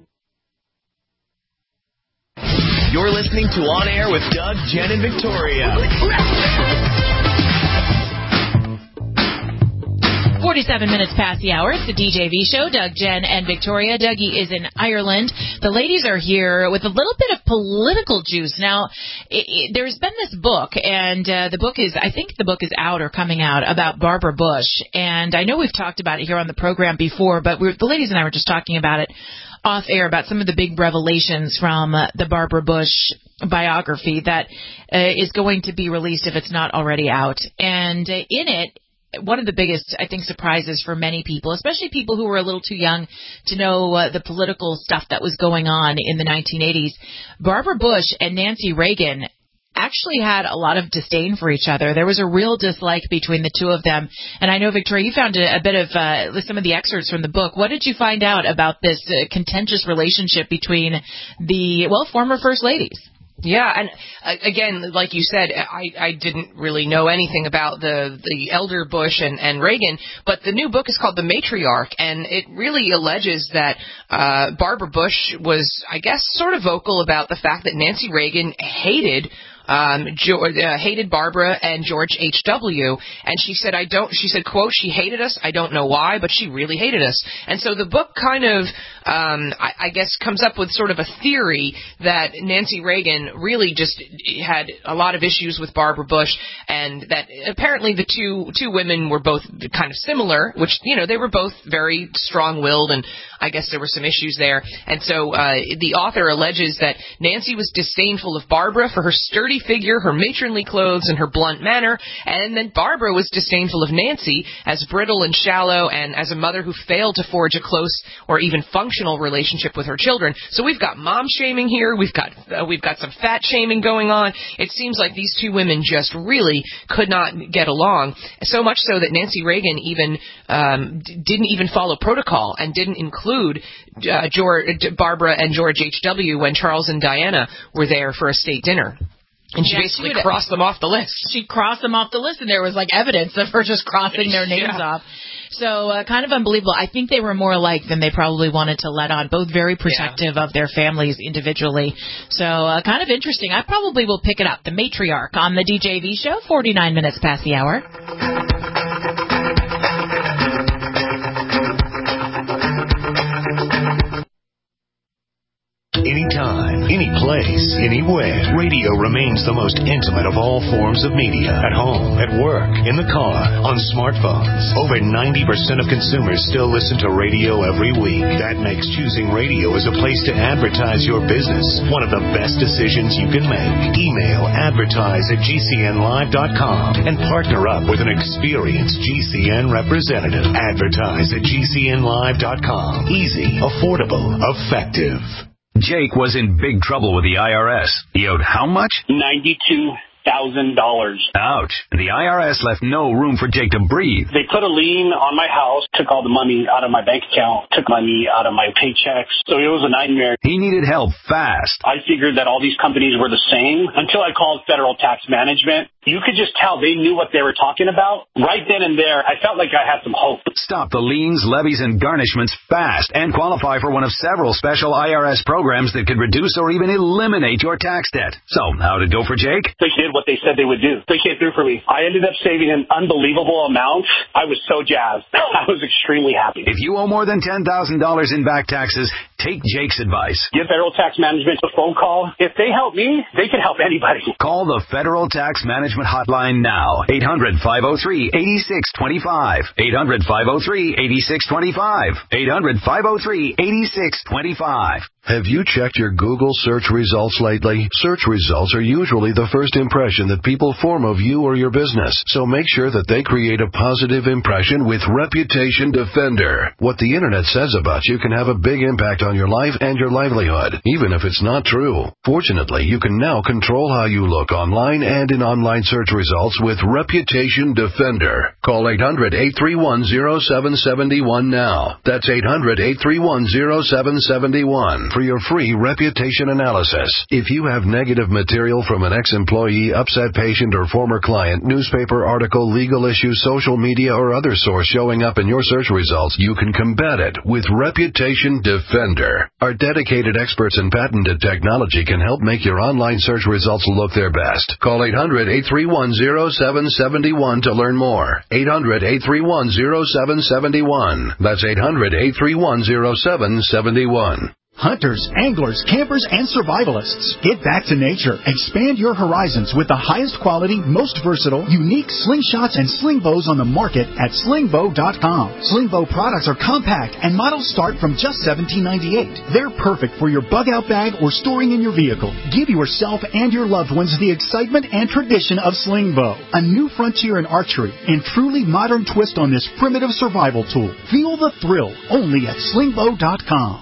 You're listening to On Air with Doug, Jen, and Victoria. forty-seven minutes past the hour. It's the D J V show. Doug, Jen, and Victoria. Dougie is in Ireland. The ladies are here with a little bit of political juice. Now, it, it, there's been this book, and uh, the book is, I think the book is out or coming out, about Barbara Bush. And I know we've talked about it here on the program before, but we're, the ladies and I were just talking about it off air, about some of the big revelations from uh, the Barbara Bush biography that uh, is going to be released if it's not already out. And uh, in it, one of the biggest, I think, surprises for many people, especially people who were a little too young to know uh, the political stuff that was going on in the nineteen eighties, Barbara Bush and Nancy Reagan actually had a lot of disdain for each other. There was a real dislike between the two of them. And I know, Victoria, you found a, a bit of uh, some of the excerpts from the book. What did you find out about this uh, contentious relationship between the, well, former First Ladies? Yeah, and uh, again, like you said, I, I didn't really know anything about the, the elder Bush and, and Reagan, but the new book is called The Matriarch, and it really alleges that uh, Barbara Bush was, I guess, sort of vocal about the fact that Nancy Reagan hated Um, George, uh, hated Barbara and George H W And she said, I don't, she said, quote, she hated us. I don't know why, but she really hated us. And so the book kind of, um, I, I guess, comes up with sort of a theory that Nancy Reagan really just had a lot of issues with Barbara Bush, and that apparently the two, two women were both kind of similar, which, you know, they were both very strong-willed, and I guess there were some issues there. And so uh, the author alleges that Nancy was disdainful of Barbara for her sturdy figure, her matronly clothes, and her blunt manner, and then Barbara was disdainful of Nancy as brittle and shallow, and as a mother who failed to forge a close or even functional relationship with her children. So we've got mom shaming here, we've got uh, we've got some fat shaming going on. It seems like these two women just really could not get along, so much so that Nancy Reagan even um, d- didn't even follow protocol and didn't include uh, George, Barbara and George H W when Charles and Diana were there for a state dinner. And she yeah, basically she crossed them off the list. She crossed them off the list, and there was, like, evidence of her just crossing their names yeah. off. So uh, kind of unbelievable. I think they were more alike than they probably wanted to let on. Both very protective yeah. of their families individually. So uh, kind of interesting. I probably will pick it up. The Matriarch on the D J V show, forty-nine minutes past the hour. Anytime, any place, anywhere. Radio remains the most intimate of all forms of media. At home, at work, in the car, on smartphones. Over ninety percent of consumers still listen to radio every week. That makes choosing radio as a place to advertise your business one of the best decisions you can make. Email advertise at G C N live dot com and partner up with an experienced G C N representative. Advertise at G C N live dot com. Easy, affordable, effective. Jake was in big trouble with the I R S. He owed how much? ninety-two thousand dollars. Ouch. The I R S left no room for Jake to breathe. They put a lien on my house, took all the money out of my bank account, took money out of my paychecks. So it was a nightmare. He needed help fast. I figured that all these companies were the same until I called Federal Tax Management. You could just tell they knew what they were talking about. Right then and there, I felt like I had some hope. Stop the liens, levies, and garnishments fast and qualify for one of several special I R S programs that could reduce or even eliminate your tax debt. So, how'd it go for Jake? They did what they said they would do. They came through for me. I ended up saving an unbelievable amount. I was so jazzed. I was extremely happy. If you owe more than ten thousand dollars in back taxes, take Jake's advice. Give Federal Tax Management a phone call. If they help me, they can help anybody. Call the Federal Tax Management hotline now. eight hundred, five oh three, eight six two five. eight hundred, five oh three, eight six two five. eight hundred, five oh three, eight six two five. Have you checked your Google search results lately? Search results are usually the first impression that people form of you or your business. So make sure that they create a positive impression with Reputation Defender. What the internet says about you can have a big impact on your life and your livelihood, even if it's not true. Fortunately, you can now control how you look online and in online search results with Reputation Defender. Call eight hundred, eight three one, oh seven seven one now. That's eight hundred, eight three one, oh seven seven one. For your free reputation analysis. If you have negative material from an ex-employee, upset patient, or former client, newspaper article, legal issue, social media, or other source showing up in your search results, you can combat it with Reputation Defender. Our dedicated experts in patented technology can help make your online search results look their best. Call eight hundred, eight three one, oh seven seven one to learn more. eight hundred, eight three one, oh seven seven one. That's eight hundred, eight three one, oh seven seven one. Hunters, anglers, campers, and survivalists. Get back to nature. Expand your horizons with the highest quality, most versatile, unique slingshots and sling bows on the market at sling bow dot com. Sling bow products are compact and models start from just seventeen ninety-eight. They're perfect for your bug out bag or storing in your vehicle. Give yourself and your loved ones the excitement and tradition of sling bow. A new frontier in archery and truly modern twist on this primitive survival tool. Feel the thrill only at sling bow dot com.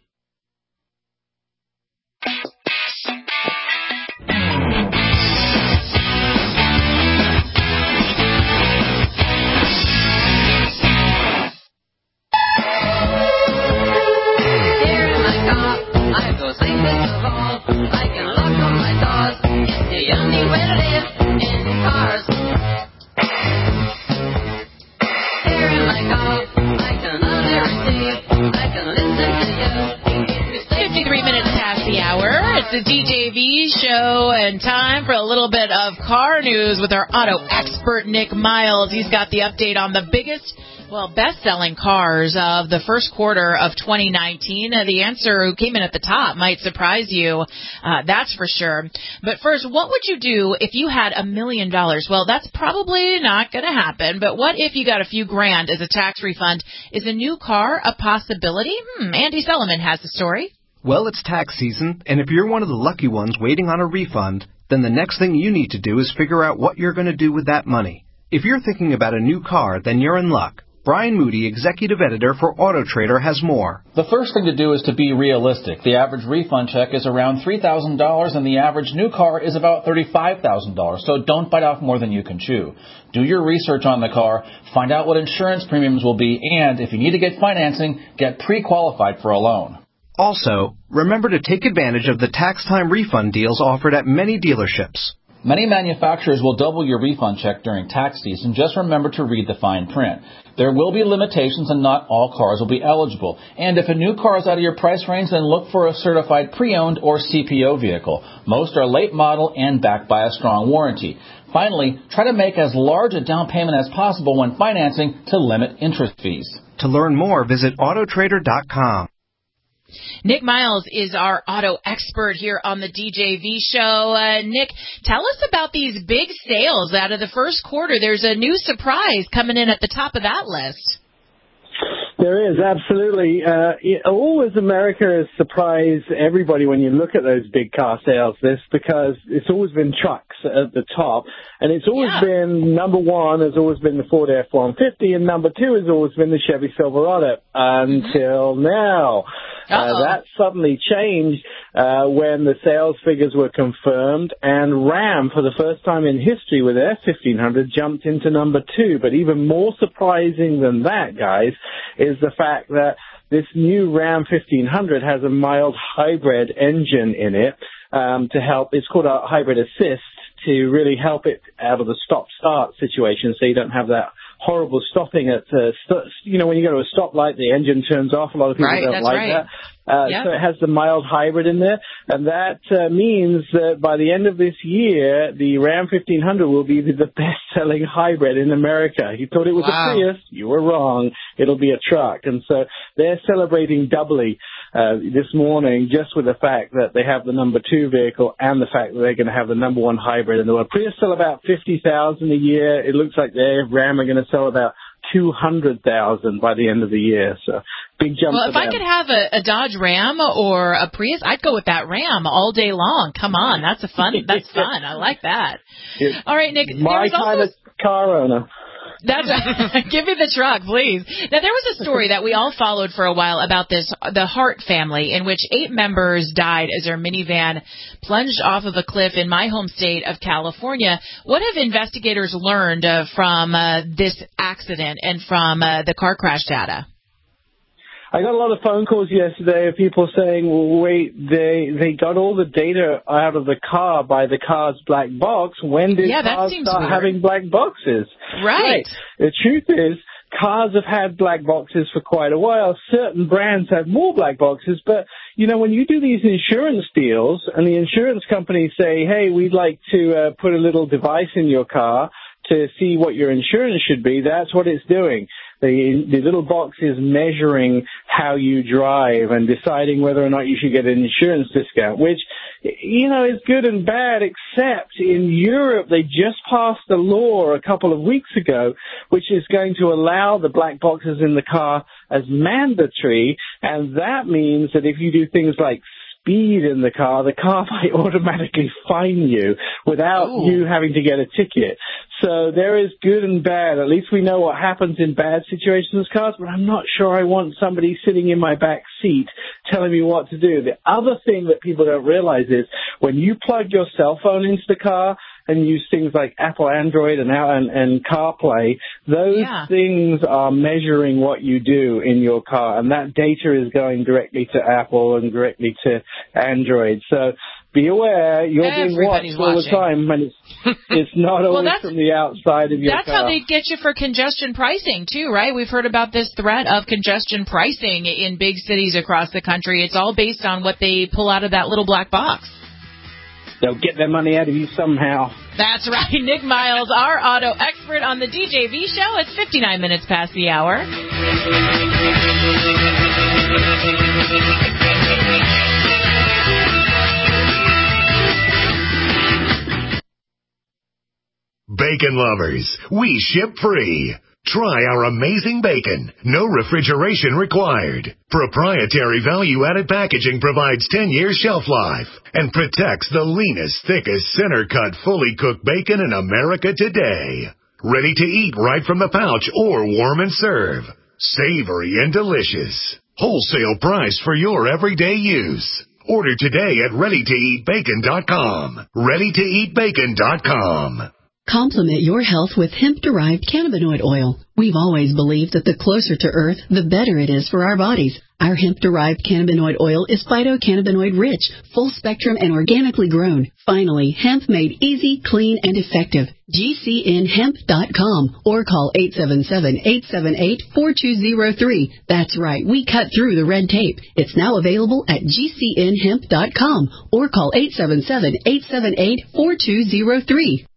The D J V show and time for a little bit of car news with our auto expert Nick Miles. He's got the update on the biggest, well, best-selling cars of the first quarter of twenty nineteen. Uh, the answer who came in at the top might surprise you, uh, that's for sure. But first, what would you do if you had a million dollars? Well, that's probably not going to happen, but what if you got a few grand as a tax refund? Is a new car a possibility? Hmm, Andy Solomon has the story. Well, it's tax season, and if you're one of the lucky ones waiting on a refund, then the next thing you need to do is figure out what you're going to do with that money. If you're thinking about a new car, then you're in luck. Brian Moody, executive editor for Auto Trader, has more. The first thing to do is to be realistic. The average refund check is around three thousand dollars, and the average new car is about thirty-five thousand dollars, so don't bite off more than you can chew. Do your research on the car, find out what insurance premiums will be, and if you need to get financing, get pre-qualified for a loan. Also, remember to take advantage of the tax time refund deals offered at many dealerships. Many manufacturers will double your refund check during tax season. Just remember to read the fine print. There will be limitations and not all cars will be eligible. And if a new car is out of your price range, then look for a certified pre-owned or C P O vehicle. Most are late model and backed by a strong warranty. Finally, try to make as large a down payment as possible when financing to limit interest fees. To learn more, visit auto trader dot com. Nick Miles is our auto expert here on the D J V show. Uh, Nick, tell us about these big sales out of the first quarter. There's a new surprise coming in at the top of that list. There is, absolutely. Uh, it, always America has surprised everybody when you look at those big car sales lists, because it's always been trucks at the top, and it's always yeah. been, number one has always been the Ford F one fifty, and number two has always been the Chevy Silverado, until mm-hmm. now. Uh, that suddenly changed uh, when the sales figures were confirmed, and Ram, for the first time in history with their fifteen hundred, jumped into number two. But even more surprising than that, guys, is the fact that this new Ram fifteen hundred has a mild hybrid engine in it um, to help. It's called a hybrid assist, to really help it out of the stop-start situation, so you don't have that horrible stopping at, uh, st- you know, when you go to a stoplight, the engine turns off. A lot of people right, don't that's like right. that. Uh, yep. So it has the mild hybrid in there, and that uh, means that by the end of this year, the Ram fifteen hundred will be the best-selling hybrid in America. You thought it was wow. a Prius. You were wrong. It'll be a truck. And so they're celebrating doubly uh, this morning, just with the fact that they have the number two vehicle and the fact that they're going to have the number one hybrid in the world. Prius sell about fifty thousand a year. It looks like they Ram are going to sell about two hundred thousand by the end of the year. So big jump. Well, if for I them. could have a, a Dodge Ram or a Prius, I'd go with that Ram all day long. Come on, that's a fun. That's fun. I like that. It's all right, Nick. My kind also... of car owner. That's give me the truck, please. Now, there was a story that we all followed for a while about this, the Hart family, in which eight members died as their minivan plunged off of a cliff in my home state of California. What have investigators learned uh, from uh, this accident and from uh, the car crash data? I got a lot of phone calls yesterday of people saying, well, wait, they they got all the data out of the car by the car's black box. When did yeah, cars start weird. having black boxes? Right. right. The truth is, cars have had black boxes for quite a while. Certain brands have more black boxes, but, you know, when you do these insurance deals and the insurance companies say, hey, we'd like to uh, put a little device in your car to see what your insurance should be, that's what it's doing. The, the little box is measuring how you drive and deciding whether or not you should get an insurance discount, which, you know, is good and bad, except in Europe they just passed a law a couple of weeks ago which is going to allow the black boxes in the car as mandatory, and that means that if you do things like speed in the car, the car might automatically fine you without Ooh. you having to get a ticket. So there is good and bad. At least we know what happens in bad situations with cars, but I'm not sure I want somebody sitting in my back seat telling me what to do. The other thing that people don't realize is when you plug your cell phone into the car and use things like Apple Android and, and, and CarPlay, those yeah. things are measuring what you do in your car, and that data is going directly to Apple and directly to Android. So be aware, you're Everybody's being watched all watching. the time, and it's, it's not well, always from the outside of your that's car. That's how they get you for congestion pricing, too, right? We've heard about this threat of congestion pricing in big cities across the country. It's all based on what they pull out of that little black box. They'll get their money out of you somehow. That's right. Nick Miles, our auto expert on the D J V show. It's fifty-nine minutes past the hour. Bacon lovers, we ship free. Try our amazing bacon. No refrigeration required. Proprietary value-added packaging provides ten years shelf life and protects the leanest, thickest, center-cut, fully cooked bacon in America today. Ready to eat right from the pouch or warm and serve. Savory and delicious. Wholesale price for your everyday use. Order today at ready to eat bacon dot com. ready to eat bacon dot com. Complement your health with hemp-derived cannabinoid oil. We've always believed that the closer to Earth, the better it is for our bodies. Our hemp-derived cannabinoid oil is phytocannabinoid-rich, full-spectrum, and organically grown. Finally, hemp made easy, clean, and effective. G C N hemp dot com or call eight seven seven, eight seven eight, four two zero three. That's right, we cut through the red tape. It's now available at G C N hemp dot com or call eight seven seven, eight seven eight, four two zero three.